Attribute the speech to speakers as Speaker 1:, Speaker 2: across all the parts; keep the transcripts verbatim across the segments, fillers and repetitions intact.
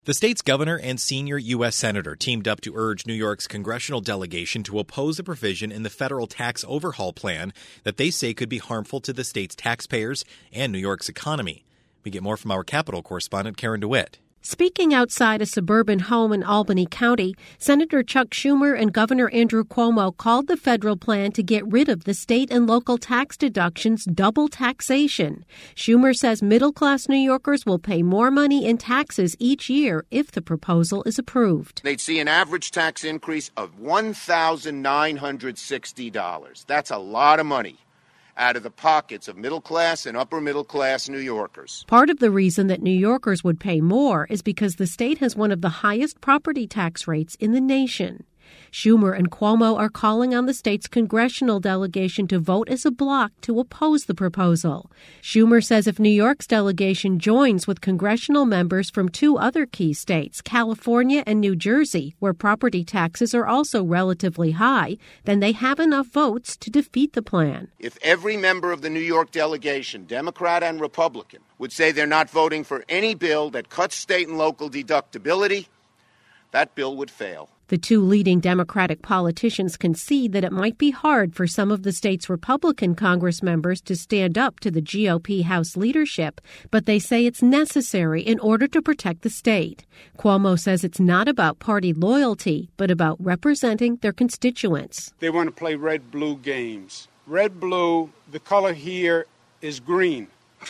Speaker 1: The state's governor and senior U S senator teamed up to urge New York's congressional delegation to oppose a provision in the federal tax overhaul plan that they say could be harmful to the state's taxpayers and New York's economy. We get more from our Capitol correspondent, Karen DeWitt.
Speaker 2: Speaking outside a suburban home in Albany County, Senator Chuck Schumer and Governor Andrew Cuomo called the federal plan to get rid of the state and local tax deductions double taxation. Schumer says middle-class New Yorkers will pay more money in taxes each year if the proposal is approved.
Speaker 3: They'd see an average tax increase of one thousand nine hundred sixty dollars. That's a lot of money out of the pockets of middle-class and upper-middle-class New Yorkers.
Speaker 2: Part of the reason that New Yorkers would pay more is because the state has one of the highest property tax rates in the nation. Schumer and Cuomo are calling on the state's congressional delegation to vote as a bloc to oppose the proposal. Schumer says if New York's delegation joins with congressional members from two other key states, California and New Jersey, where property taxes are also relatively high, then they have enough votes to defeat the plan.
Speaker 3: If every member of the New York delegation, Democrat and Republican, would say they're not voting for any bill that cuts state and local deductibility, that bill would fail.
Speaker 2: The two leading Democratic politicians concede that it might be hard for some of the state's Republican Congress members to stand up to the G O P House leadership, but they say it's necessary in order to protect the state. Cuomo says it's not about party loyalty, but about representing their constituents.
Speaker 4: They want to play red-blue games. Red-blue, the color here is green.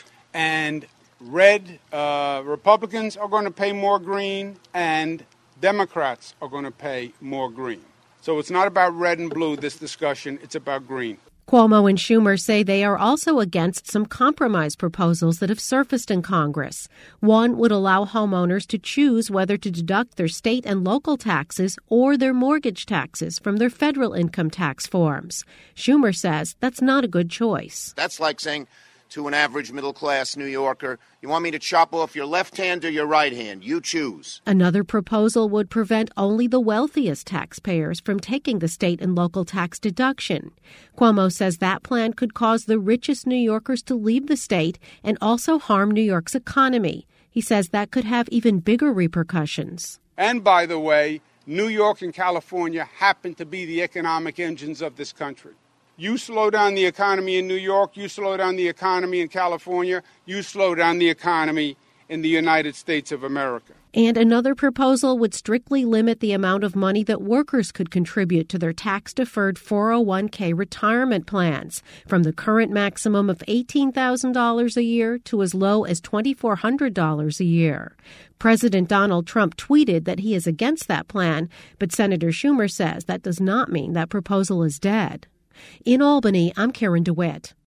Speaker 4: And red uh, Republicans are going to pay more green, and Democrats are going to pay more green. So it's not about red and blue, this discussion. It's about green.
Speaker 2: Cuomo and Schumer say they are also against some compromise proposals that have surfaced in Congress. One would allow homeowners to choose whether to deduct their state and local taxes or their mortgage taxes from their federal income tax forms. Schumer says that's not a good choice.
Speaker 3: That's like saying to an average middle-class New Yorker, you want me to chop off your left hand or your right hand? You choose.
Speaker 2: Another proposal would prevent only the wealthiest taxpayers from taking the state and local tax deduction. Cuomo says that plan could cause the richest New Yorkers to leave the state and also harm New York's economy. He says that could have even bigger repercussions.
Speaker 4: And by the way, New York and California happen to be the economic engines of this country. You slow down the economy in New York, you slow down the economy in California, you slow down the economy in the United States of America.
Speaker 2: And another proposal would strictly limit the amount of money that workers could contribute to their tax-deferred four oh one k retirement plans, from the current maximum of eighteen thousand dollars a year to as low as two thousand four hundred dollars a year. President Donald Trump tweeted that he is against that plan, but Senator Schumer says that does not mean that proposal is dead. In Albany, I'm Karen DeWitt.